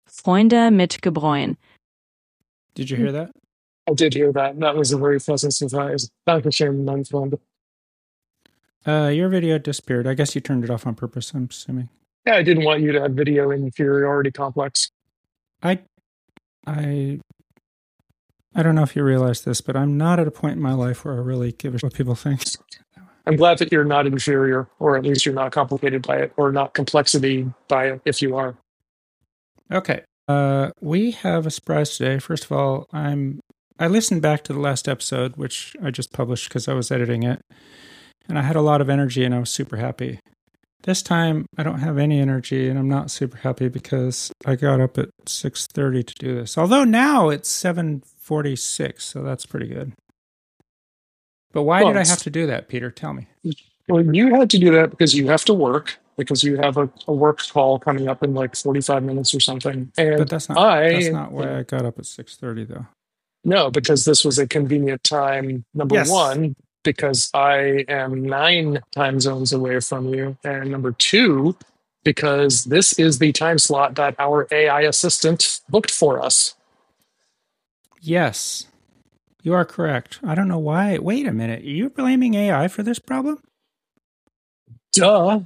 Freunde mit Gebräuen. Did you hear that? I did hear that. That was a very pleasant surprise. Dankeschön, mein Freund. Your video disappeared. I guess you turned it off on purpose, I'm assuming. Yeah, I didn't want you to have video inferiority complex. I don't know if you realize this, but I'm not at a point in my life where I really give a shit what people think. I'm glad that you're not inferior, or at least you're not complicated by it, or not complexity by it, if you are. Okay. We have a surprise today. First of all, I listened back to the last episode, which I just published because I was editing it, and I had a lot of energy and I was super happy. This time, I don't have any energy and I'm not super happy because I got up at 6:30 to do this. Although now it's 7:46, so that's pretty good. But why did I have to do that, Peter? Tell me. Well, you had to do that because you have to work, because you have a work call coming up in like 45 minutes or something. And But that's not why I got up at 6:30, though. No, because this was a convenient time, number one, because I am 9 time zones away from you. And number 2, because this is the time slot that our AI assistant booked for us. Yes, you are correct. I don't know why. Wait a minute. Are you blaming AI for this problem? Duh.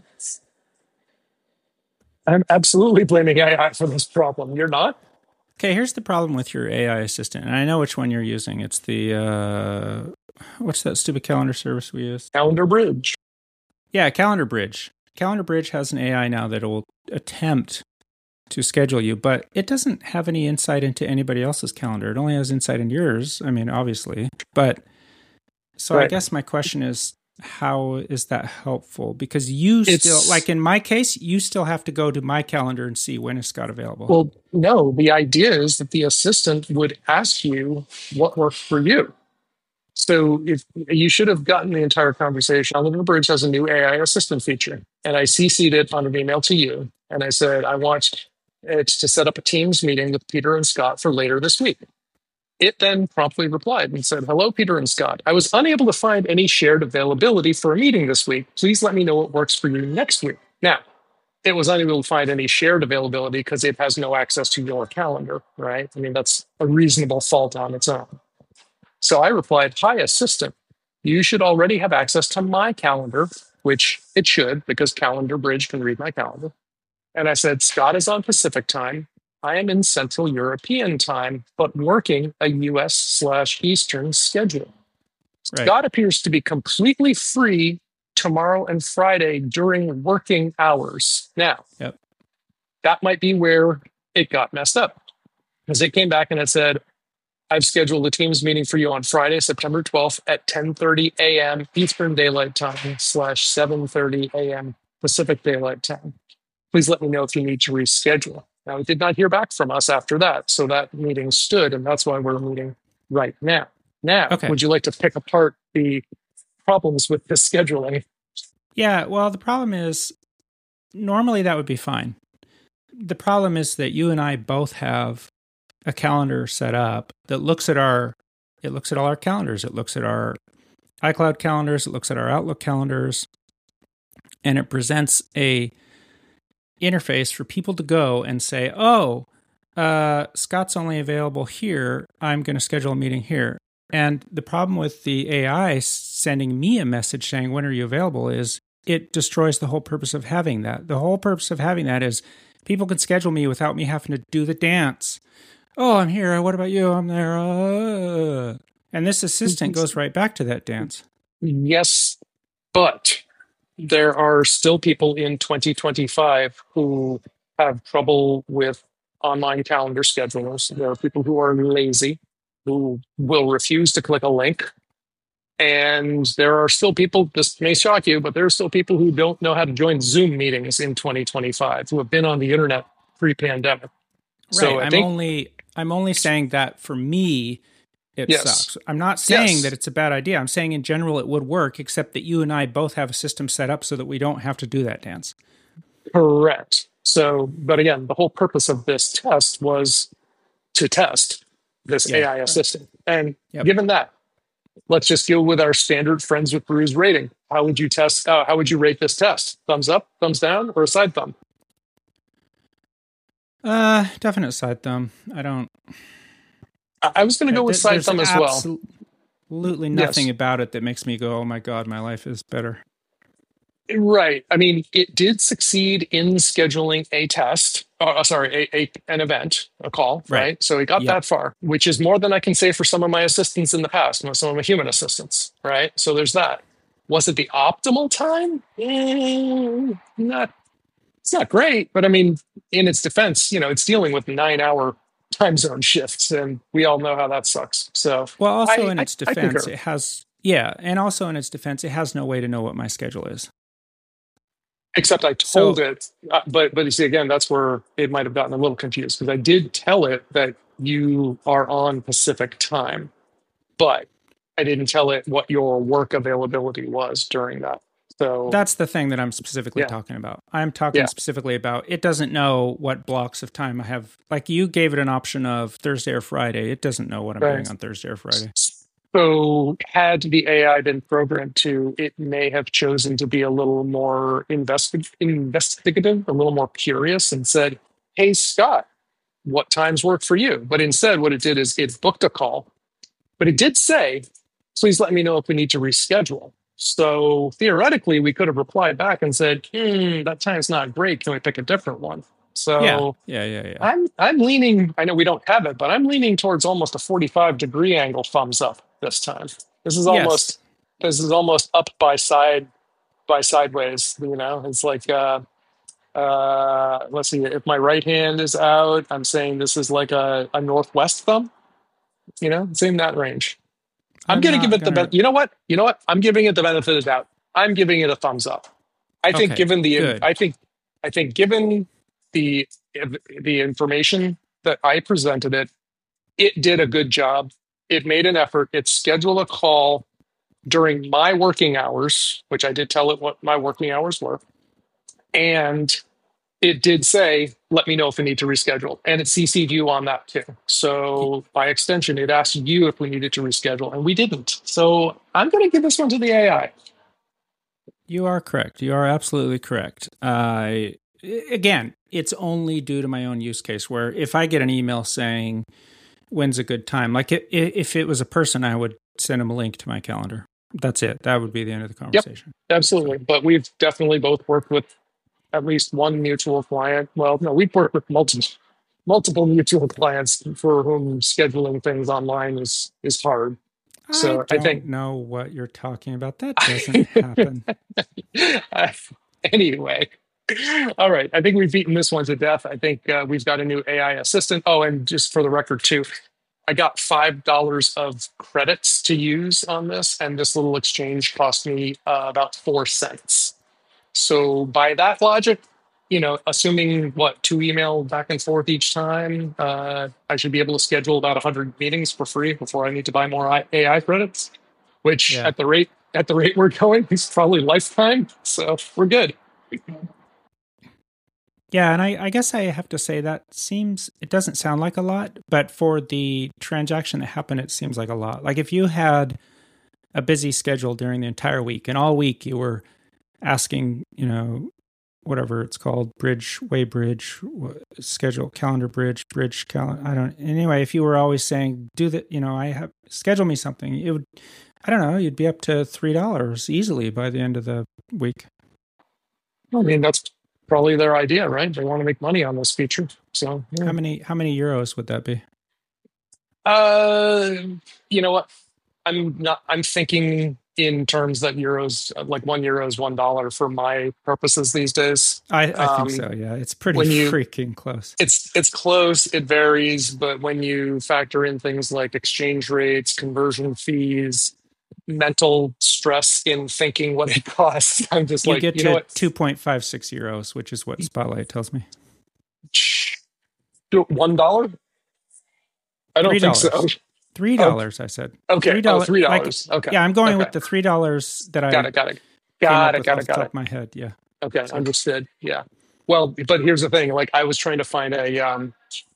I'm absolutely blaming AI for this problem. You're not? Okay, here's the problem with your AI assistant. And I know which one you're using. It's the, what's that stupid calendar service we use? Calendar Bridge. Yeah, Calendar Bridge. Calendar Bridge has an AI now that will attempt to schedule you, but it doesn't have any insight into anybody else's calendar. It only has insight into yours. I mean, obviously. But so right. I guess my question is, how is that helpful? Because it's still, like in my case, you still have to go to my calendar and see when it's got available. Well, no, the idea is that the assistant would ask you what works for you. So if you should have gotten the entire conversation. Calendar Bridge has a new AI assistant feature, and I CC'd it on an email to you. And I said, I want it to set up a Teams meeting with Peter and Scott for later this week. It then promptly replied and said, hello, Peter and Scott. I was unable to find any shared availability for a meeting this week. Please let me know what works for you next week. Now, it was unable to find any shared availability because it has no access to your calendar, right? I mean, that's a reasonable fault on its own. So I replied, hi, assistant. You should already have access to my calendar, which it should, because Calendar Bridge can read my calendar. And I said, Scott is on Pacific time. I am in Central European time, but working a US/Eastern schedule. Right. Scott appears to be completely free tomorrow and Friday during working hours. Now, that might be where it got messed up, because it came back and it said, I've scheduled a Teams meeting for you on Friday, September 12th at 10:30 a.m. Eastern Daylight Time /7:30 a.m. Pacific Daylight Time. Please let me know if you need to reschedule. Now, it did not hear back from us after that, so that meeting stood, and that's why we're meeting right now. Now, Would you like to pick apart the problems with this scheduling? Yeah, well, the problem is, normally that would be fine. The problem is that you and I both have a calendar set up that looks at all our calendars. It looks at our iCloud calendars, it looks at our Outlook calendars, and it presents a interface for people to go and say, oh, Scott's only available here. I'm going to schedule a meeting here. And the problem with the AI sending me a message saying, when are you available, is it destroys the whole purpose of having that. The whole purpose of having that is people can schedule me without me having to do the dance. Oh, I'm here. What about you? I'm there. And this assistant goes right back to that dance. Yes, but there are still people in 2025 who have trouble with online calendar schedulers. There are people who are lazy, who will refuse to click a link. And there are still people, this may shock you, but there are still people who don't know how to join Zoom meetings in 2025, who have been on the internet pre-pandemic. Right. So I'm only saying that for me, it sucks. I'm not saying that it's a bad idea. I'm saying in general it would work, except that you and I both have a system set up so that we don't have to do that dance. Correct. So, but again, the whole purpose of this test was to test this AI assistant. And given that, let's just go with our standard Friends with Brews rating. How would you test? How would you rate this test? Thumbs up, thumbs down, or a side thumb? Definite side thumb. I don't. I was going to go with side There's thumb as well. Absolutely nothing about it that makes me go, "Oh my god, my life is better." Right. I mean, it did succeed in scheduling a test. An event, a call. Right. So it got Yep. that far, which is more than I can say for some of my assistants in the past, some of my human assistants. Right. So there's that. Was it the optimal time? Not. It's not great, but I mean, in its defense, it's dealing with 9-hour time zone shifts, and we all know how that sucks. So, Well, also in its I defense, concur. it has yeah, and also in its defense, it has no way to know what my schedule is. Except I told So it, but you see, again, that's where it might have gotten a little confused because I did tell it that you are on Pacific time, but I didn't tell it what your work availability was during that. So that's the thing that I'm specifically yeah, talking about. I'm talking yeah, specifically about it doesn't know what blocks of time I have. Like you gave it an option of Thursday or Friday. It doesn't know what I'm doing right. on Thursday or Friday. So, had the AI been programmed to, it may have chosen to be a little more investigative, a little more curious, and said, "Hey, Scott, what times work for you?" But instead, what it did is it booked a call, but it did say, "Please let me know if we need to reschedule." So theoretically, we could have replied back and said, "That time's not great. Can we pick a different one?" Yeah, So yeah. I'm leaning. I know we don't have it, but I'm leaning towards almost a 45-degree angle thumbs up this time. This is Yes. almost up by sideways. It's like let's see. If my right hand is out, I'm saying this is like a northwest thumb. It's in that range. I'm I'm gonna give not it the gonna. You know what? You know what? I'm giving it the benefit of the doubt. I'm giving it a thumbs up. I think Okay, given the good. I think given the the information that I presented it did a good job. It made an effort. It scheduled a call during my working hours, which I did tell it what my working hours were. And it did say, let me know if we need to reschedule. And it CC'd you on that too. So by extension, it asked you if we needed to reschedule, and we didn't. So I'm going to give this one to the AI. You are correct. You are absolutely correct. Again, it's only due to my own use case where if I get an email saying, when's a good time? Like if it was a person, I would send them a link to my calendar. That's it. That would be the end of the Yep, conversation. absolutely. So, But we've definitely both worked with at least one mutual client. Well, no, we've worked with multiple mutual clients for whom scheduling things online is hard. I So I don't think know what you're talking about. That doesn't happen. uh, anyway. All right. I think we've beaten this one to death. I think we've got a new AI assistant. Oh, and just for the record, too, I got $5 of credits to use on this, and this little exchange cost me about 4 cents. So by that logic, assuming two email back and forth each time, I should be able to schedule about 100 meetings for free before I need to buy more AI credits. Which Yeah. at the rate we're going, is probably lifetime. So we're good. Yeah, and I guess I have to say it doesn't sound like a lot, but for the transaction that happened, it seems like a lot. Like if you had a busy schedule during the entire week and all week you were asking, whatever it's called, schedule, calendar bridge calendar. I don't, anyway, if you were always saying, schedule me something, it would, I don't know, you'd be up to $3 easily by the end of the week. I mean, that's probably their idea, right? They want to make money on this feature. So yeah. How many euros would that be? You know what? I'm thinking in terms that euros, like €1 is $1 for my purposes these days. I think so. Yeah, it's pretty freaking close. It's close. It varies, but when you factor in things like exchange rates, conversion fees, mental stress in thinking what it costs, I'm just you like, get you know what? 2.56 euros, which is what Spotlight tells me. $1? I don't think so. $3, I said. Okay. $3. Okay. Yeah, I'm going with the $3 that I got it. Got it. Off the top of my head. Yeah. Okay, understood. Yeah. Well, but here's the thing. Like I was trying to find an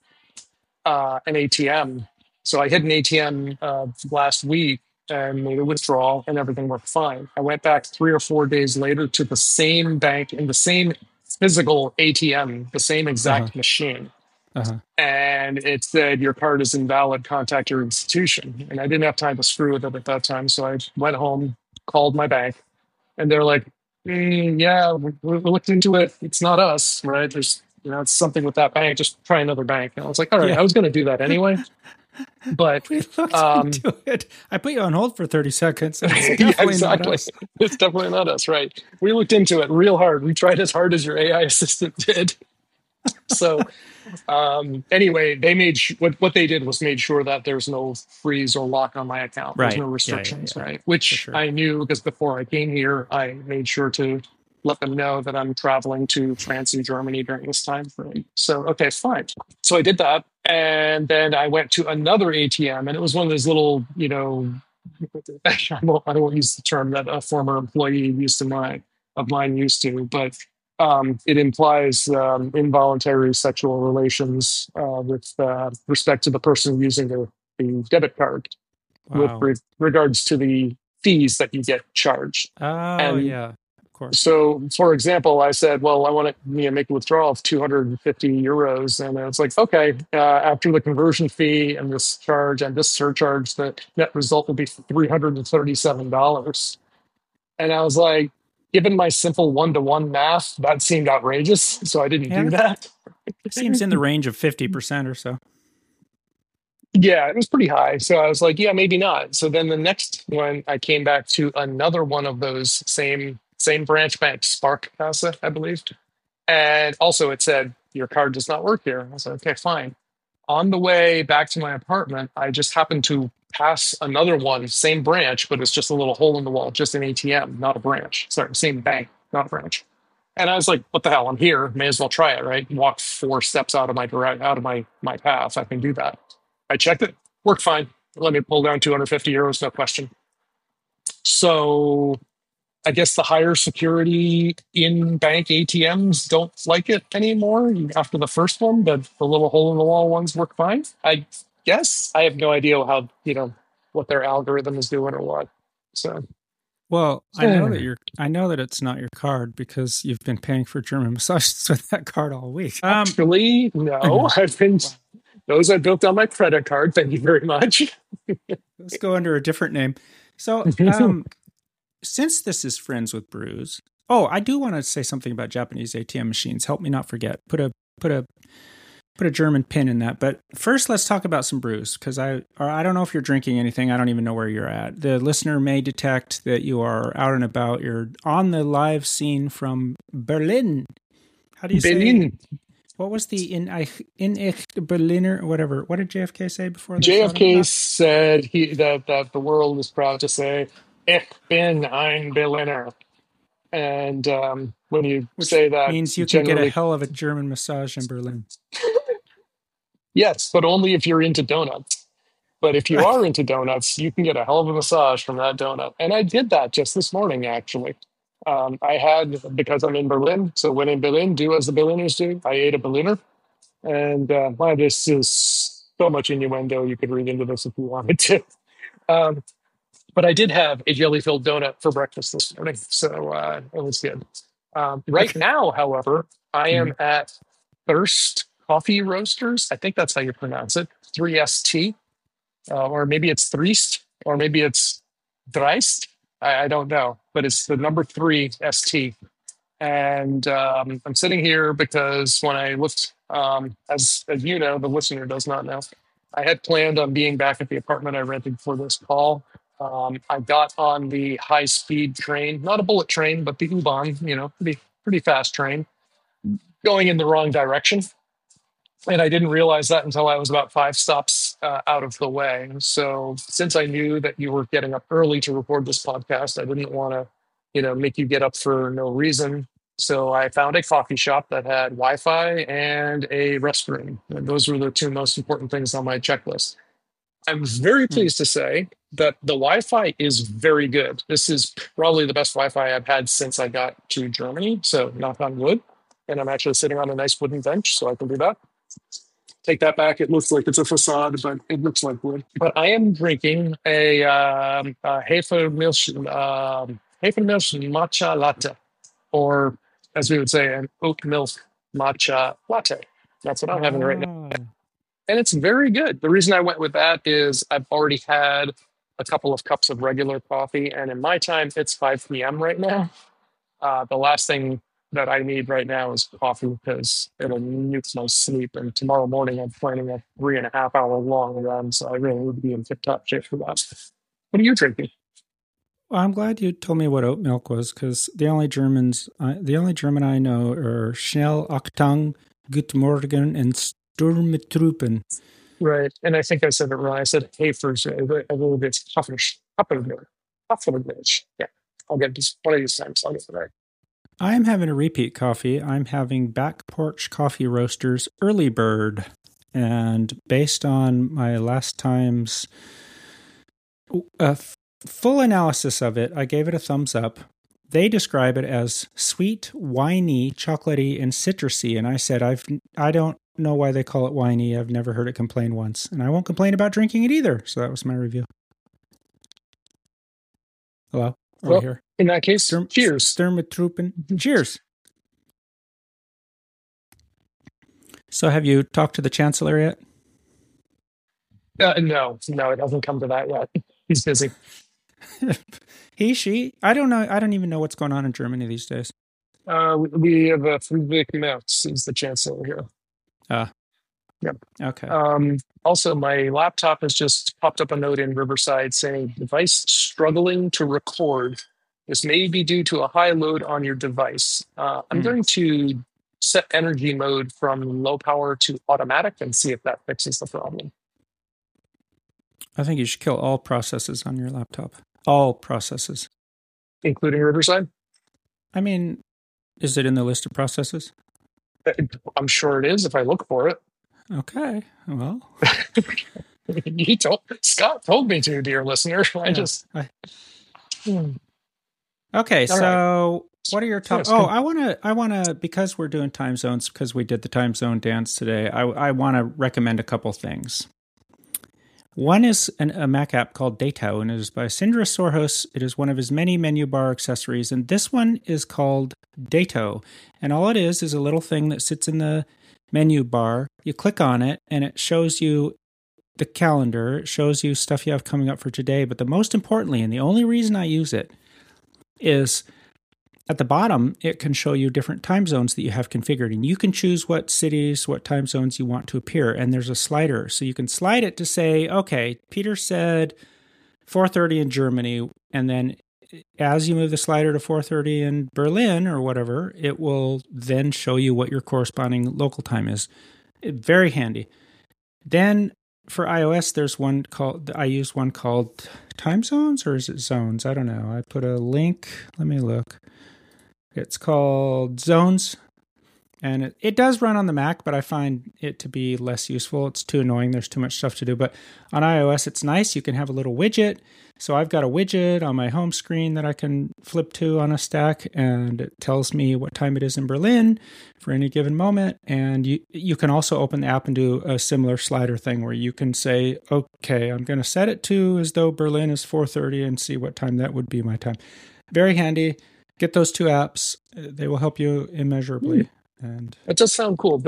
ATM. So I hit an ATM last week and made a withdrawal, and everything worked fine. I went back 3 or 4 days later to the same bank in the same physical ATM, the same exact machine. Uh-huh. And it said, your card is invalid, contact your institution. And I didn't have time to screw with it at that time. So I went home, called my bank, and they're like, yeah, we looked into it. It's not us, right? There's, it's something with that bank. Just try another bank. And I was like, all right, Yeah. I was going to do that anyway. But We looked into it. I put you on hold for 30 seconds. And it's yeah, definitely not exactly. us. It's definitely not us, right? We looked into it real hard. We tried as hard as your AI assistant did. So anyway, they made what they did was made sure that there's no freeze or lock on my account. There's Right. no restrictions, Yeah. right? Which sure. I knew because before I came here, I made sure to let them know that I'm traveling to France and Germany during this time frame. So, okay, fine. So I did that. And then I went to another ATM, and it was one of those little, I won't use the term that a former employee of mine used to, but it implies involuntary sexual relations with respect to the person using the debit card Wow. with regards to the fees that you get charged. Oh, And yeah. Of course. so, for example, I said, well, I want to make a withdrawal of 250 euros. And it's like, okay, after the conversion fee and this charge and this surcharge, the net result will be $337. And I was like, given my simple one-to-one math, that seemed outrageous. So I didn't do that. It seems in the range of 50% or so. Yeah, it was pretty high. So I was like, yeah, maybe not. So then the next one, I came back to another one of those same branch bank, Spark Casa, I believe. And also it said, your card does not work here. I was like, okay, fine. On the way back to my apartment, I just happened to pass another one, same branch, but it's just a little hole in the wall, just an ATM, not a branch. Sorry, same bank, not a branch. And I was like, what the hell? I'm here. May as well try it, right? Walk 4 steps out of my path. I can do that. I checked it, worked fine. Let me pull down 250 euros, no question. So I guess the higher security in-bank ATMs don't like it anymore after the first one, but the little hole-in-the-wall ones work fine. I guess. I have no idea how, what their algorithm is doing or what. So, well, I know that it's not your card because you've been paying for German massages with that card all week. Actually, no. Those are built on my credit card. Thank you very much. Let's go under a different name. So, since this is Friends with Brews, I do want to say something about Japanese ATM machines. Help me not forget. Put a German pin in that. But first, let's talk about some brews because I don't know if you're drinking anything. I don't even know where you're at. The listener may detect that you are out and about. You're on the live scene from Berlin. How do you Berlin. say? What was the in echt Berliner, whatever? What did JFK say before this? JFK said that the world is proud to say, Ich bin ein Berliner. And when you say that, means you can get a hell of a German massage in Berlin. Yes, but only if you're into donuts. But if you are into donuts, you can get a hell of a massage from that donut. And I did that just this morning, actually. Because I'm in Berlin. So when in Berlin, do as the Berliners do. I ate a Berliner. And this is so much innuendo. You could read into this if you wanted to. But I did have a jelly-filled donut for breakfast this morning. So it was good. Right now, however, I am at Thirst Coffee Roasters. I think that's how you pronounce it. 3ST. Or maybe it's Threest. Or maybe it's Dreist. I don't know, but it's the number 3 ST. And I'm sitting here because when I looked, as you know, the listener does not know, I had planned on being back at the apartment I rented for this call. I got on the high-speed train, not a bullet train, but the U-Bahn, pretty fast train, going in the wrong direction. And I didn't realize that until I was about 5 stops out of the way. So since I knew that you were getting up early to record this podcast, I didn't want to, make you get up for no reason. So I found a coffee shop that had Wi-Fi and a restroom. And those were the 2 most important things on my checklist. I'm very pleased to say that the Wi-Fi is very good. This is probably the best Wi-Fi I've had since I got to Germany. So knock on wood. And I'm actually sitting on a nice wooden bench, so I can do that. Take that back. It looks like it's a facade, but it looks like wood. But I am drinking a Hafermilch matcha latte, or as we would say, an oat milk matcha latte. That's what I'm having right now. Ah. And it's very good. The reason I went with that is I've already had a couple of cups of regular coffee, and in my time, it's 5 p.m. right now. The last thing that I need right now is coffee because it'll nuke my sleep. And tomorrow morning, I'm planning a 3.5 hour long run, so I really would be in tip-top shape for that. What are you drinking? Well, I'm glad you told me what oat milk was, because the only German I know are Schnell, Achtung, Guten Morgen, and Sturmtruppen. Right. And I think I said it wrong. I said Hafer's a little bit toughish. Pufferfish. Yeah. I'll get this one of these times. I'll get it right. I'm having a repeat coffee. I'm having Back Porch Coffee Roasters Early Bird. And based on my last time's full analysis of it, I gave it a thumbs up. They describe it as sweet, winey, chocolatey, and citrusy. And I said, I don't know why they call it winey. I've never heard it complain once. And I won't complain about drinking it either. So that was my review. Hello? Are we here? In that case, cheers. Sturmtruppen. Cheers. So have you talked to the Chancellor yet? No, it hasn't come to that yet. He's busy. He, she, I don't know. I don't even know what's going on in Germany these days. We have Friedrich Merz is the chancellor here. Yep. Okay. Also, my laptop has just popped up a note in Riverside saying device struggling to record. This may be due to a high load on your device. I'm going to set energy mode from low power to automatic and see if that fixes the problem. I think you should kill all processes on your laptop. All processes. Including Riverside? I mean, is it in the list of processes? I'm sure it is if I look for it. Okay, well. Scott told me to, dear listener. Okay, so what are your top... Yes, I want to, because we're doing time zones, because we did the time zone dance today, I want to recommend a couple things. One is a Mac app called Dato, and it is by Sindre Sorhus. It is one of his many menu bar accessories, and this one is called Dato. And all it is a little thing that sits in the menu bar. You click on it, and it shows you the calendar. It shows you stuff you have coming up for today. But the most importantly, and the only reason I use it, is at the bottom, it can show you different time zones that you have configured. And you can choose what cities, what time zones you want to appear. And there's a slider. So you can slide it to say, okay, Peter said 4:30 in Germany. And then as you move the slider to 4:30 in Berlin or whatever, it will then show you what your corresponding local time is. Very handy. Then for iOS, I use one called Time Zones, or is it Zones? I don't know. I put a link. Let me look. It's called Zones, and it does run on the Mac, but I find it to be less useful. It's too annoying. There's too much stuff to do. But on iOS, it's nice. You can have a little widget. So I've got a widget on my home screen that I can flip to on a stack, and it tells me what time it is in Berlin for any given moment. And you can also open the app and do a similar slider thing where you can say, okay, I'm going to set it to as though Berlin is 4:30 and see what time that would be my time. Very handy. Get those two apps. They will help you immeasurably. And it does sound cool.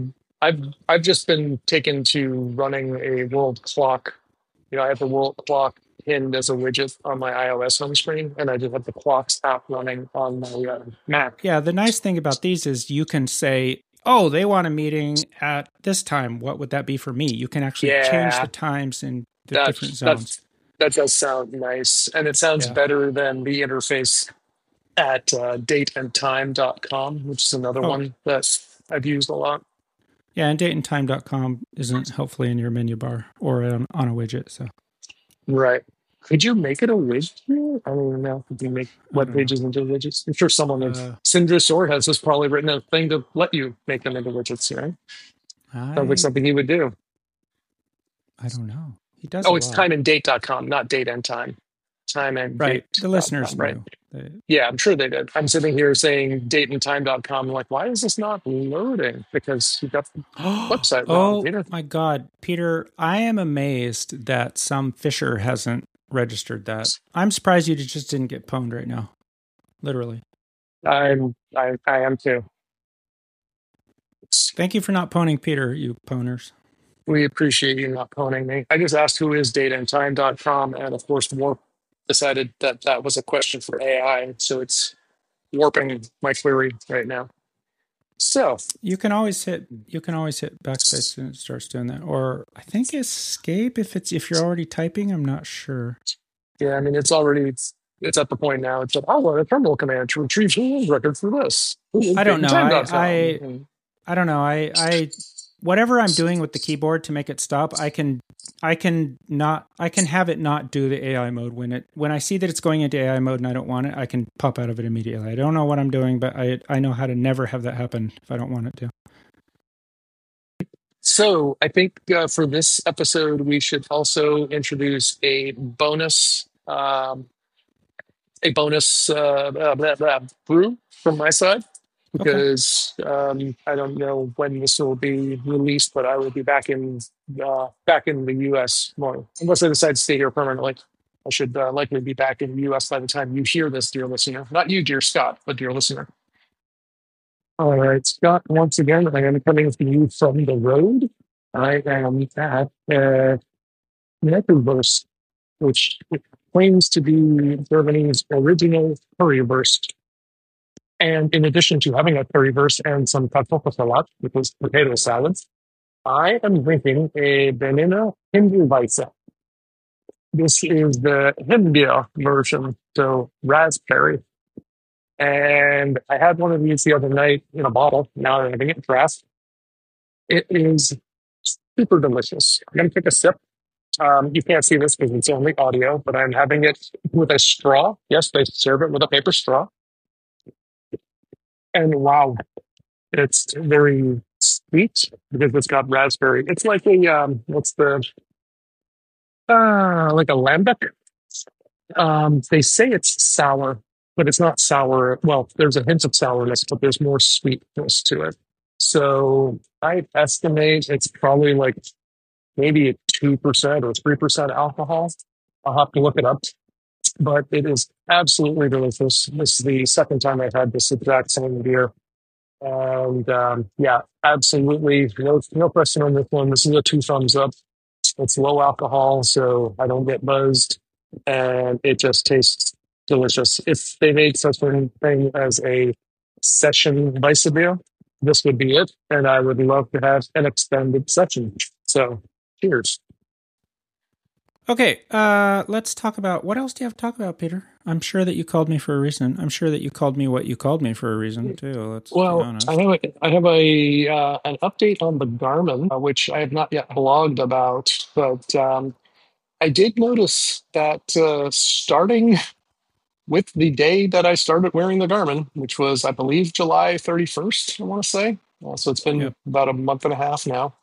I've just been taken to running a world clock. I have the world clock pinned as a widget on my iOS home screen, and I just have the clocks app running on my Mac. Yeah, the nice thing about these is you can say, oh, they want a meeting at this time. What would that be for me? You can actually change the times in the different zones. That does sound nice. And it sounds better than the interface at dateandtime.com, which is another one that I've used a lot. Yeah, and dateandtime.com isn't hopefully in your menu bar or on a widget. So, right. Could you make it a widget? I don't even know if you make web pages into widgets. I'm sure someone Sindre Sorhus has probably written a thing to let you make them into widgets, right? Sounds like something he would do. I don't know. He does. Oh, it's timeanddate.com, not date and time. Time and right. date. The listeners right. know. Yeah, I'm sure they did. I'm sitting here saying dateandtime.com. I'm like, why is this not loading? Because you got the website wrong. Oh, my God. Peter, I am amazed that some Fisher hasn't registered that. I'm surprised you just didn't get pwned right now. Literally. I am too. Thank you for not poning Peter, you poners. We appreciate you not phoning me. I just asked who is dataandtime.com, and of course, Warp decided that that was a question for AI, so it's warping my query right now. So You can always hit backspace and it starts doing that, or I think escape if you're already typing. I'm not sure. yeah, I mean, it's at the point now. It's like, oh, well, a terminal command to retrieve the record for this. I don't know. Dataandtime.com. I don't know. I whatever I'm doing with the keyboard to make it stop, I can have it not do the AI mode when I see that it's going into AI mode and I don't want it, I can pop out of it immediately. I don't know what I'm doing, but I know how to never have that happen if I don't want it to. So I think for this episode, we should also introduce a bonus brew from my side, because I don't know when this will be released, but I will be back in the U.S. more, unless I decide to stay here permanently. I should likely be back in the U.S. by the time you hear this, dear listener. Not you, dear Scott, but dear listener. All right, Scott, once again, I am coming to you from the road. I am at Neckarwurst, which claims to be Germany's original currywurst. And in addition to having a currywurst and some Kartoffelsalat, which is potato salad, I am drinking a Berliner Himbeerweiße. This is the Himbeer version, so raspberry. And I had one of these the other night in a bottle. Now I'm having it draft. It is super delicious. I'm going to take a sip. You can't see this because it's only audio, but I'm having it with a straw. Yes, they serve it with a paper straw. And wow, it's very sweet because it's got raspberry. It's like a like a lambic. They say it's sour, but it's not sour. Well, there's a hint of sourness, but there's more sweetness to it. So I estimate it's probably like maybe 2% or 3% alcohol. I'll have to look it up, but it is absolutely delicious. This is the second time I've had this exact same beer. And yeah, absolutely. No question on this one. This is a 2 thumbs up. It's low alcohol, so I don't get buzzed. And it just tastes delicious. If they made such a thing as a session Weissbier, this would be it. And I would love to have an extended session. So cheers. Okay, let's talk about, what else do you have to talk about, Peter? I'm sure that you called me for a reason. I'm sure that you called me what you called me for a reason, too. Let's be honest. I have an update on the Garmin, which I have not yet blogged about, but I did notice that starting with the day that I started wearing the Garmin, which was, I believe, July 31st, I want to say. So it's been about a month and a half now.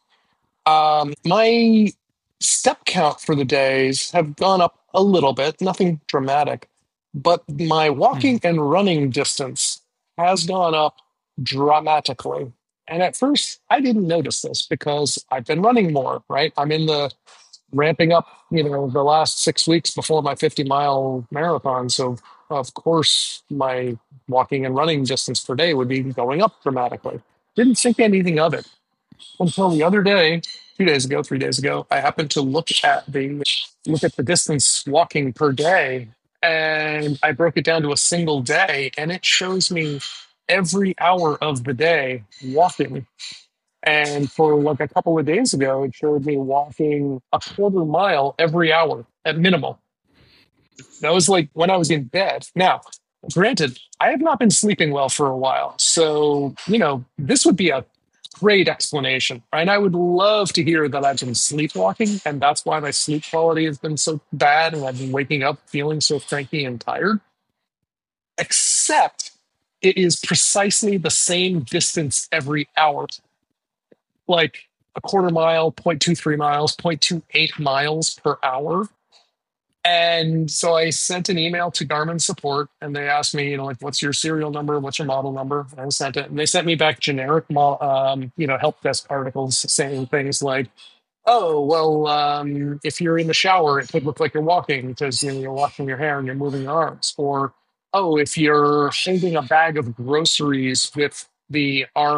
My step count for the days have gone up a little bit, nothing dramatic, but my walking and running distance has gone up dramatically. And at first, I didn't notice this because I've been running more, right? I'm in the ramping up, the last 6 weeks before my 50-mile marathon. So, of course, my walking and running distance per day would be going up dramatically. Didn't think anything of it until the other day, 3 days ago, I happened to look at the distance walking per day, and I broke it down to a single day, and it shows me every hour of the day walking. And for like a couple of days ago, it showed me walking a quarter mile every hour at minimal. That was like when I was in bed. Now, granted, I have not been sleeping well for a while. So, this would be a great explanation, right? I would love to hear that I've been sleepwalking, and that's why my sleep quality has been so bad, and I've been waking up feeling so cranky and tired. Except it is precisely the same distance every hour. Like a quarter mile, 0.23 miles, 0.28 miles per hour. And so I sent an email to Garmin support, and they asked me, what's your serial number? What's your model number? And I sent it, and they sent me back generic, help desk articles saying things like, oh, well, if you're in the shower, it could look like you're walking because you're washing your hair and you're moving your arms. Or, oh, if you're holding a bag of groceries with the arm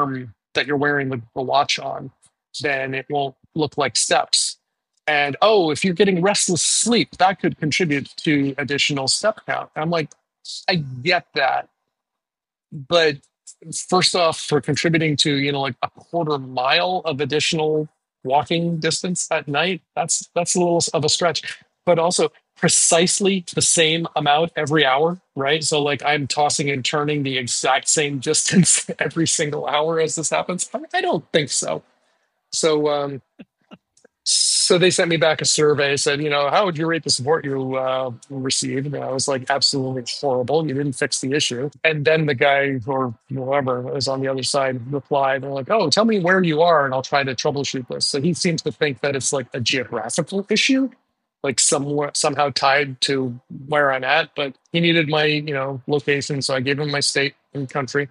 that you're wearing the watch on, then it won't look like steps. And oh, if you're getting restless sleep, that could contribute to additional step count. I'm like, I get that, but first off, for contributing to like a quarter mile of additional walking distance at night, that's a little of a stretch. But also precisely the same amount every hour, right? So like I'm tossing and turning the exact same distance every single hour as this happens. I don't think so. So they sent me back a survey, said, how would you rate the support you received? And I was like, absolutely horrible. You didn't fix the issue. And then the guy or whoever was on the other side replied, they're like, oh, tell me where you are and I'll try to troubleshoot this. So he seems to think that it's like a geographical issue, like somehow tied to where I'm at. But he needed my, location. So I gave him my state and country,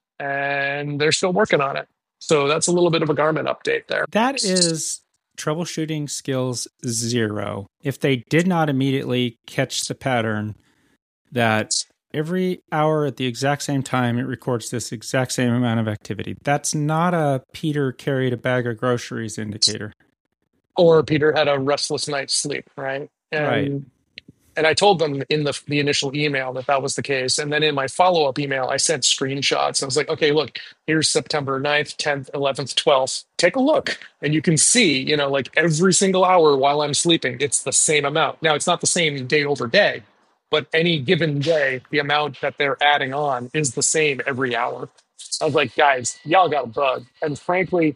and they're still working on it. So that's a little bit of a Garmin update there. That is troubleshooting skills 0. If they did not immediately catch the pattern that every hour at the exact same time it records this exact same amount of activity, that's not a Peter carried a bag of groceries indicator. Or Peter had a restless night's sleep, right? Right. And I told them in the initial email that was the case. And then in my follow-up email, I sent screenshots. I was like, okay, look, here's September 9th, 10th, 11th, 12th. Take a look. And you can see, like every single hour while I'm sleeping, it's the same amount. Now, it's not the same day over day, but any given day, the amount that they're adding on is the same every hour. I was like, guys, y'all got a bug. And frankly,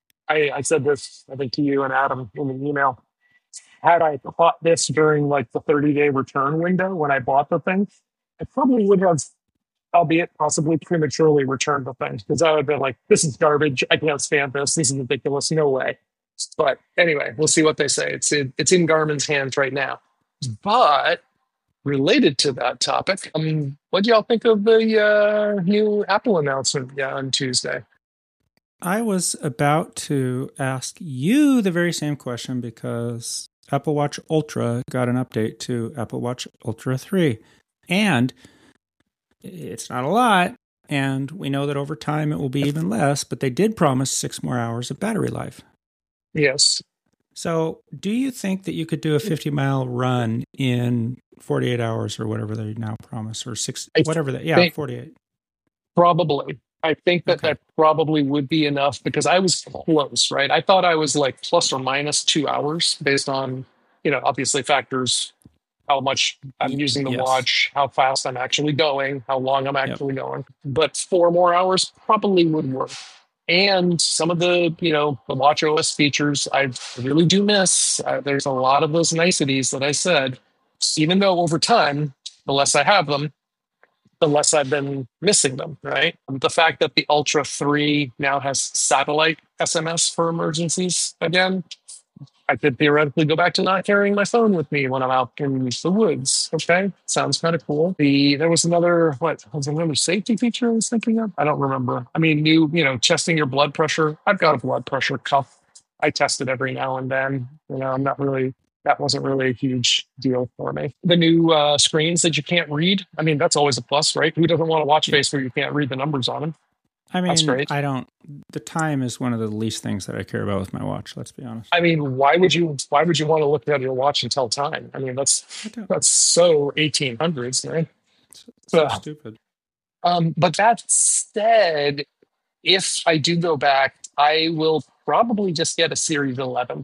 I said this, I think, to you and Adam in the email. Had I caught this during like the 30-day return window when I bought the thing, I probably would have, albeit possibly prematurely, returned the thing, because I would have been like, this is garbage. I can't stand this. This is ridiculous. No way. But anyway, we'll see what they say. It's in Garmin's hands right now. But related to that topic, what do y'all think of the new Apple announcement on Tuesday? I was about to ask you the very same question because Apple Watch Ultra got an update to Apple Watch Ultra 3. And it's not a lot, and we know that over time it will be even less, but they did promise 6 more hours of battery life. Yes. So do you think that you could do a 50-mile run in 48 hours or whatever they now promise, or 48? Probably. I think that probably would be enough, because I was close, right? I thought I was like plus or minus 2 hours based on, obviously factors, how much I'm using the watch, how fast I'm actually going, how long I'm actually going. But 4 more hours probably would work. And some of the, the watch OS features I really do miss. There's a lot of those niceties that I said, even though over time, the less I have them, the less I've been missing them, right? The fact that the Ultra 3 now has satellite SMS for emergencies again, I could theoretically go back to not carrying my phone with me when I'm out in the woods. Okay, sounds kind of cool. There was another, safety feature I was thinking of? I don't remember. I mean, new, testing your blood pressure. I've got a blood pressure cuff. I test it every now and then. That wasn't really a huge deal for me. The new screens that you can't read, I mean, that's always a plus, right? Who doesn't want a watch face where you can't read the numbers on them? I mean, that's great. The time is one of the least things that I care about with my watch, let's be honest. I mean, why would you want to look at your watch and tell time? I mean, that's so 1800s, man. So stupid. But that said, if I do go back, I will probably just get a Series 11.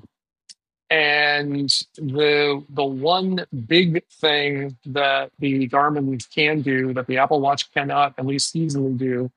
And the one big thing that the Garmin can do that the Apple Watch cannot at least easily do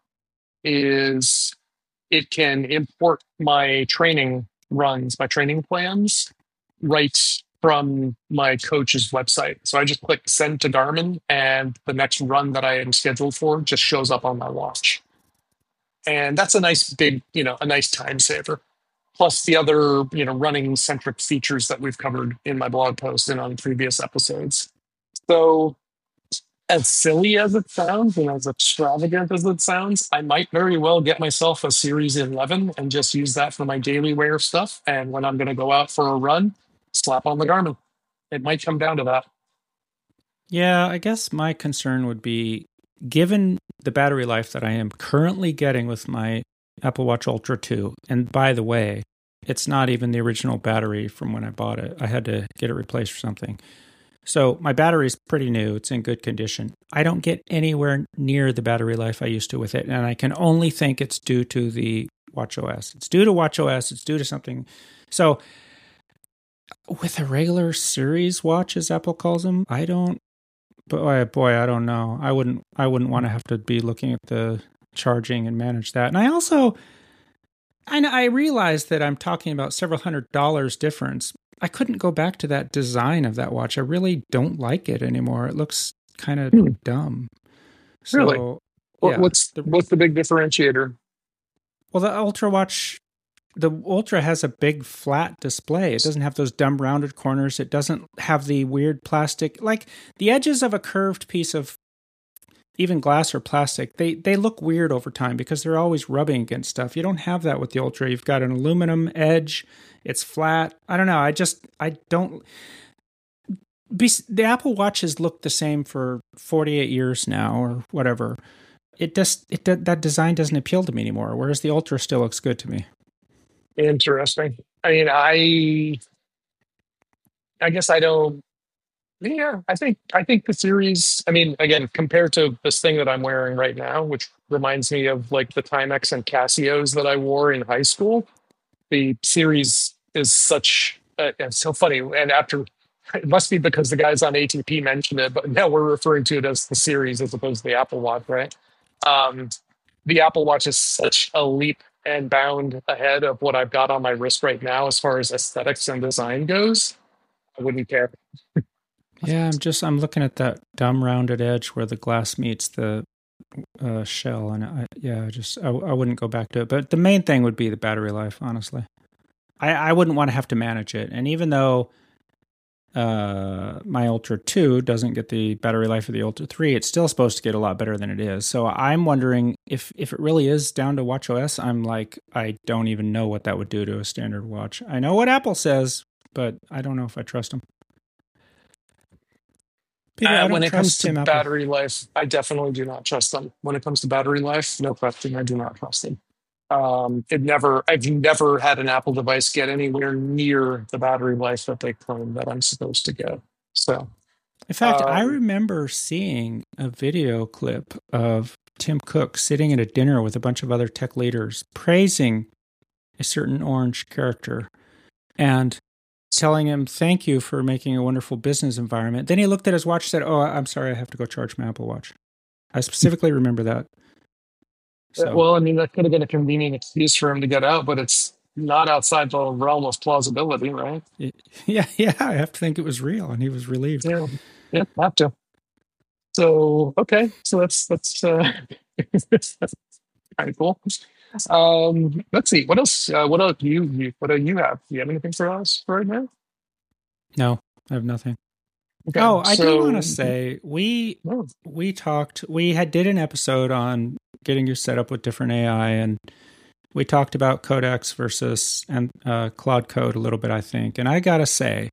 is it can import my training runs, my training plans, right from my coach's website. So I just click send to Garmin, and the next run that I am scheduled for just shows up on my watch. And that's a nice big, a nice time saver. Plus the other, running centric features that we've covered in my blog post and on previous episodes. So as silly as it sounds and as extravagant as it sounds, I might very well get myself a Series 11 and just use that for my daily wear stuff. And when I'm going to go out for a run, slap on the Garmin. It might come down to that. Yeah, I guess my concern would be, given the battery life that I am currently getting with my Apple Watch Ultra 2. And by the way, it's not even the original battery from when I bought it. I had to get it replaced for something. So my battery is pretty new. It's in good condition. I don't get anywhere near the battery life I used to with it. And I can only think it's due to the watchOS. It's due to watchOS. It's due to something. So with a regular series watch, as Apple calls them, I don't, boy, I don't know. I wouldn't want to have to be looking at the charging and manage that. And I realize that I'm talking about several $100 difference. I couldn't go back to that design of that watch. I really don't like it anymore. It looks kind of dumb. So, really? Yeah. What's the big differentiator? Well, the Ultra watch, the Ultra has a big flat display. It doesn't have those dumb rounded corners. It doesn't have the weird plastic, like the edges of a curved piece of even glass or plastic. They look weird over time because they're always rubbing against stuff. You don't have that with the Ultra. You've got an aluminum edge. It's flat. I don't know. The Apple Watches look the same for 48 years now or whatever. That design doesn't appeal to me anymore, whereas the Ultra still looks good to me. Interesting. I mean, I guess I don't. Yeah, I think the series. I mean, again, compared to this thing that I'm wearing right now, which reminds me of like the Timex and Casios that I wore in high school. The series is such. It's so funny, and after it must be because the guys on ATP mentioned it, but now we're referring to it as the series as opposed to the Apple Watch, right? The Apple Watch is such a leap and bound ahead of what I've got on my wrist right now as far as aesthetics and design goes. I wouldn't care. Yeah, I'm looking at that dumb rounded edge where the glass meets the shell, and I wouldn't go back to it. But the main thing would be the battery life, honestly. I wouldn't want to have to manage it. And even though my Ultra 2 doesn't get the battery life of the Ultra 3, it's still supposed to get a lot better than it is. So I'm wondering if it really is down to watchOS. I'm like, I don't even know what that would do to a standard watch. I know what Apple says, but I don't know if I trust them. Peter, when it comes to battery life, I definitely do not trust them. When it comes to battery life, no question, I do not trust them. I've never had an Apple device get anywhere near the battery life that they claim that I'm supposed to get. So, in fact, I remember seeing a video clip of Tim Cook sitting at a dinner with a bunch of other tech leaders praising a certain orange character and telling him, thank you for making a wonderful business environment. Then he looked at his watch and said, oh, I'm sorry, I have to go charge my Apple Watch. I specifically remember that. So. Well, I mean, that could have been a convenient excuse for him to get out, but it's not outside the realm of plausibility, right? Yeah, I have to think it was real, and he was relieved. Yeah, have to. So, okay, so that's kind of cool. Let's see, what else? What do you have? Do you have anything for us right now? No, I have nothing. Okay, I do want to say we did an episode on getting you set up with different AI, and we talked about Codex versus Claude Code a little bit, I think. And I gotta say,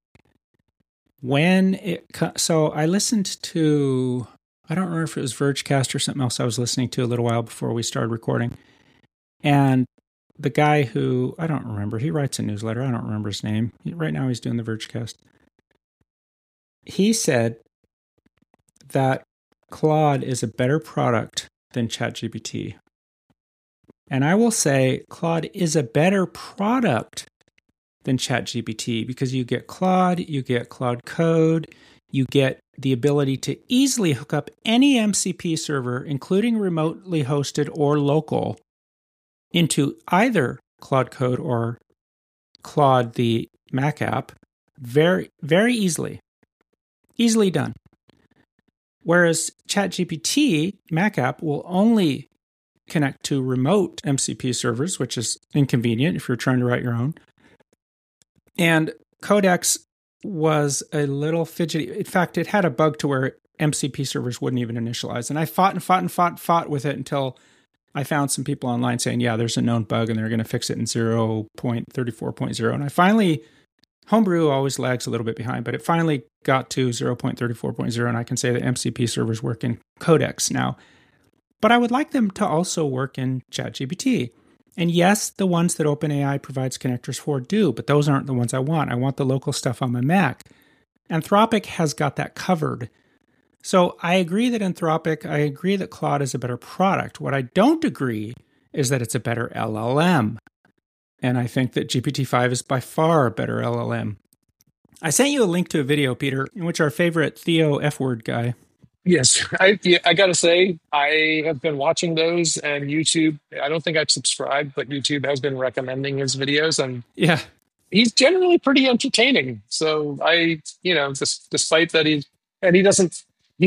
so I listened to, I don't remember if it was Vergecast or something else I was listening to a little while before we started recording. And the guy who, I don't remember, he writes a newsletter. I don't remember his name. Right now he's doing the Vergecast. He said that Claude is a better product than ChatGPT. And I will say Claude is a better product than ChatGPT because you get Claude, you get Claude Code, you get the ability to easily hook up any MCP server, including remotely hosted or local, into either Claude Code or Claude, the Mac app, very, very easily. Easily done. Whereas ChatGPT, Mac app, will only connect to remote MCP servers, which is inconvenient if you're trying to write your own. And Codex was a little fidgety. In fact, it had a bug to where MCP servers wouldn't even initialize. And I fought with it until I found some people online saying, yeah, there's a known bug and they're going to fix it in 0.34.0. And I finally, Homebrew always lags a little bit behind, but it finally got to 0.34.0, and I can say that MCP servers work in Codex now. But I would like them to also work in ChatGPT. And yes, the ones that OpenAI provides connectors for do, but those aren't the ones I want. I want the local stuff on my Mac. Anthropic has got that covered. So I agree that Claude is a better product. What I don't agree is that it's a better LLM. And I think that GPT-5 is by far a better LLM. I sent you a link to a video, Peter, in which our favorite Theo F-word guy. Yes, I got to say, I have been watching those, and YouTube, I don't think I've subscribed, but YouTube has been recommending his videos, and Yeah. he's generally pretty entertaining. So despite that he doesn't,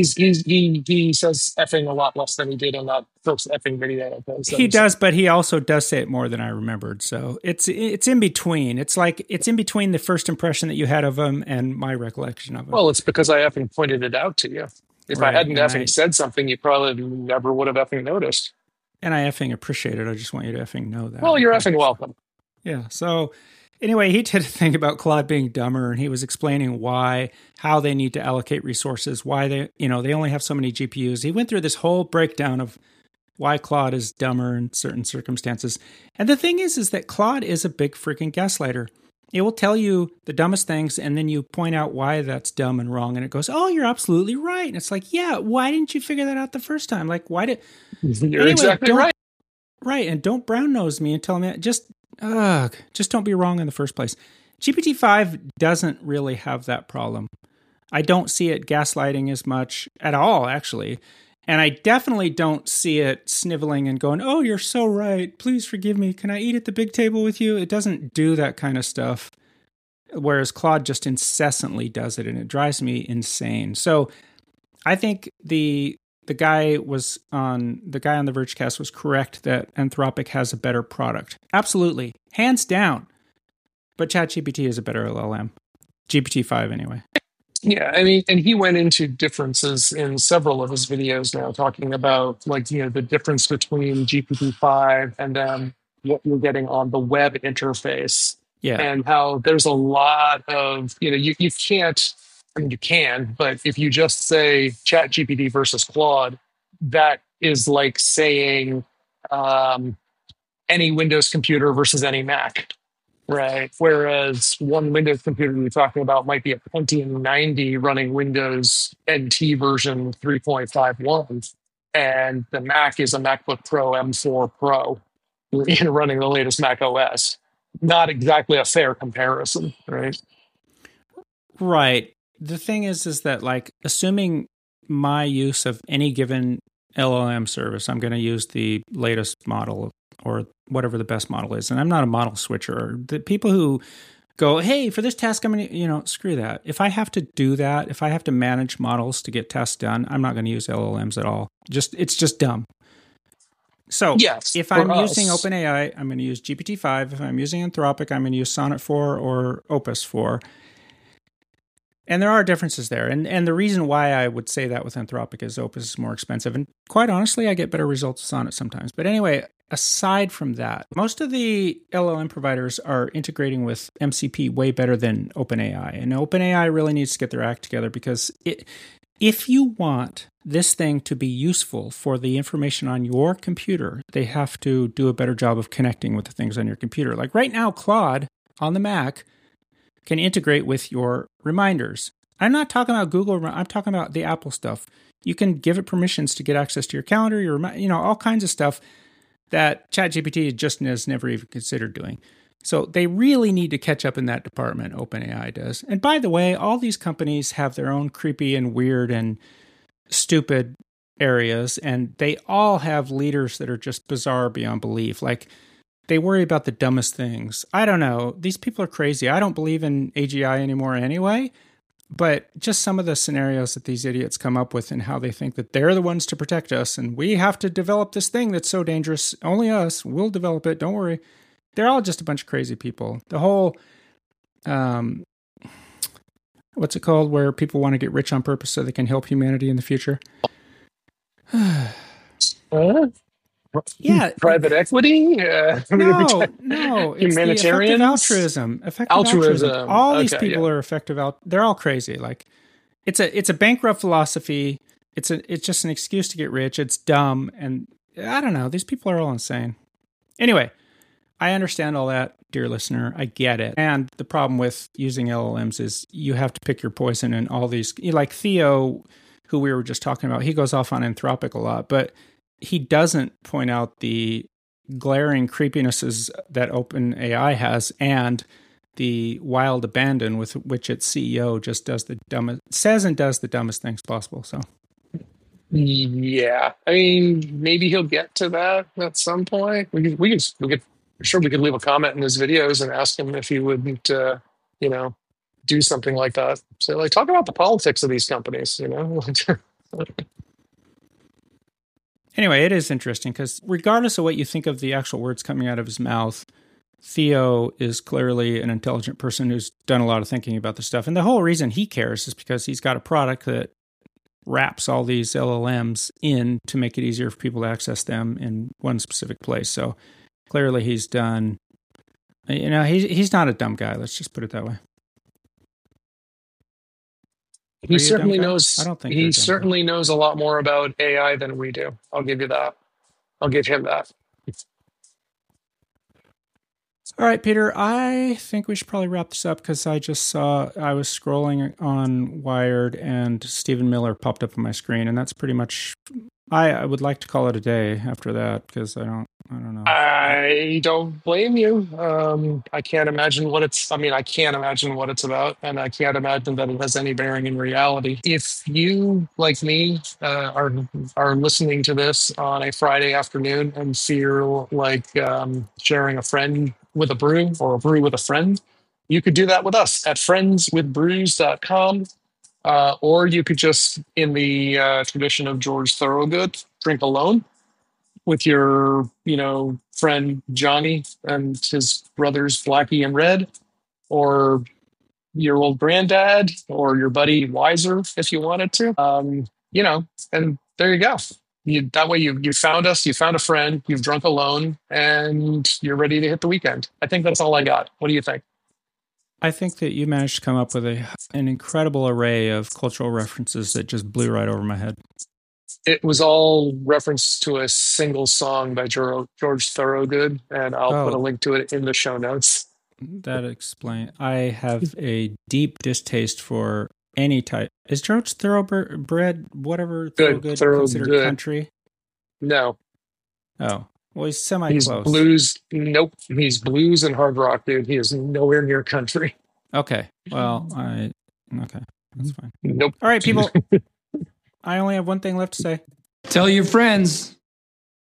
he says effing a lot less than he did on that first effing video. He does, but he also does say it more than I remembered. So it's in between. It's in between the first impression that you had of him and my recollection of him. Well, it's because I effing pointed it out to you. If Right, I hadn't and effing said something, you probably never would have effing noticed. And I effing appreciate it. I just want you to effing know that. Well, you're effing welcome. Yeah. So anyway, he did a thing about Claude being dumber, and he was explaining how they need to allocate resources, why they only have so many GPUs. He went through this whole breakdown of why Claude is dumber in certain circumstances. And the thing is that Claude is a big freaking gaslighter. It will tell you the dumbest things, and then you point out why that's dumb and wrong, and it goes, "Oh, you're absolutely right." And it's like, yeah, why didn't you figure that out the first time? Like, why did? You're exactly right. Right, and don't brown nose me and tell me just don't be wrong in the first place. GPT-5 doesn't really have that problem. I don't see it gaslighting as much at all, actually. And I definitely don't see it sniveling and going, "Oh, you're so right. Please forgive me. Can I eat at the big table with you?" It doesn't do that kind of stuff. Whereas Claude just incessantly does it, and it drives me insane. So I think the guy on the Vergecast was correct that Anthropic has a better product. Absolutely. Hands down. But ChatGPT is a better LLM. GPT-5 anyway. Yeah, I mean, and he went into differences in several of his videos now, talking about the difference between GPT-5 and then what you're getting on the web interface. Yeah. And how there's a lot of, you can't, I mean, you can, but if you just say ChatGPT versus Claude, that is like saying any Windows computer versus any Mac. Right. Whereas one Windows computer you're talking about might be a Pentium 90 running Windows NT version 3.51, and the Mac is a MacBook Pro M4 Pro running the latest Mac OS. Not exactly a fair comparison, right? Right. The thing is that assuming my use of any given LLM service, I'm going to use the latest model or whatever the best model is. And I'm not a model switcher. The people who go, "Hey, for this task, I'm going to, screw that. If I have to do that, if I have to manage models to get tasks done, I'm not going to use LLMs at all. It's just dumb. So yes, if I'm using OpenAI, I'm going to use GPT-5. If I'm using Anthropic, I'm going to use Sonnet 4 or Opus 4. And there are differences there. And the reason why I would say that with Anthropic is Opus is more expensive. And quite honestly, I get better results with Sonnet sometimes. But anyway, aside from that, most of the LLM providers are integrating with MCP way better than OpenAI. And OpenAI really needs to get their act together, because if you want this thing to be useful for the information on your computer, they have to do a better job of connecting with the things on your computer. Like right now, Claude on the Mac can integrate with your reminders. I'm not talking about Google. I'm talking about the Apple stuff. You can give it permissions to get access to your calendar, all kinds of stuff that ChatGPT just has never even considered doing. So they really need to catch up in that department, OpenAI does. And by the way, all these companies have their own creepy and weird and stupid areas, and they all have leaders that are just bizarre beyond belief. Like, they worry about the dumbest things. I don't know. These people are crazy. I don't believe in AGI anymore anyway, but just some of the scenarios that these idiots come up with and how they think that they're the ones to protect us and we have to develop this thing that's so dangerous. Only us. We'll develop it. Don't worry. They're all just a bunch of crazy people. The whole, what's it called, where people want to get rich on purpose so they can help humanity in the future? Yeah, private equity. No, it's humanitarian altruism. Effective altruism. All these people are effective. They're all crazy. Like, it's a bankrupt philosophy. It's just an excuse to get rich. It's dumb, and I don't know. These people are all insane. Anyway, I understand all that, dear listener. I get it. And the problem with using LLMs is you have to pick your poison in all these. Like Theo, who we were just talking about, he goes off on Anthropic a lot, but he doesn't point out the glaring creepinesses that OpenAI has and the wild abandon with which its CEO just does the dumbest things possible. So. Yeah, I mean, maybe he'll get to that at some point. We could, sure, we could leave a comment in his videos and ask him if he wouldn't, do something like that. So, like, talk about the politics of these companies. Anyway, it is interesting because regardless of what you think of the actual words coming out of his mouth, Theo is clearly an intelligent person who's done a lot of thinking about this stuff. And the whole reason he cares is because he's got a product that wraps all these LLMs in to make it easier for people to access them in one specific place. So clearly he's done, he's not a dumb guy. Let's just put it that way. He certainly knows. I don't think he certainly knows a lot more about AI than we do. I'll give you that. I'll give him that. All right, Peter, I think we should probably wrap this up because I was scrolling on Wired and Stephen Miller popped up on my screen, and that's pretty much, I would like to call it a day after that because I don't know. I don't blame you. I can't imagine what it's about, and I can't imagine that it has any bearing in reality. If you, like me, are listening to this on a Friday afternoon and feel like sharing a friend with a brew or a brew with a friend, you could do that with us at friendswithbrews.com. Or you could just, in the tradition of George Thorogood, drink alone with your, friend Johnny and his brothers Blackie and Red, or your old granddad, or your buddy Wiser, if you wanted to. And there you go. That way you found us, you found a friend, you've drunk alone, and you're ready to hit the weekend. I think that's all I got. What do you think? I think that you managed to come up with an incredible array of cultural references that just blew right over my head. It was all reference to a single song by George Thorogood, and I'll put a link to it in the show notes. That explains. I have a deep distaste for any type. Is George Thorogood, whatever Thorogood considered country? No. Oh. Well, he's semi-close. He's blues. Nope. He's blues and hard rock, dude. He is nowhere near country. Okay. Well, okay. That's fine. Nope. All right, people. I only have one thing left to say. Tell your friends.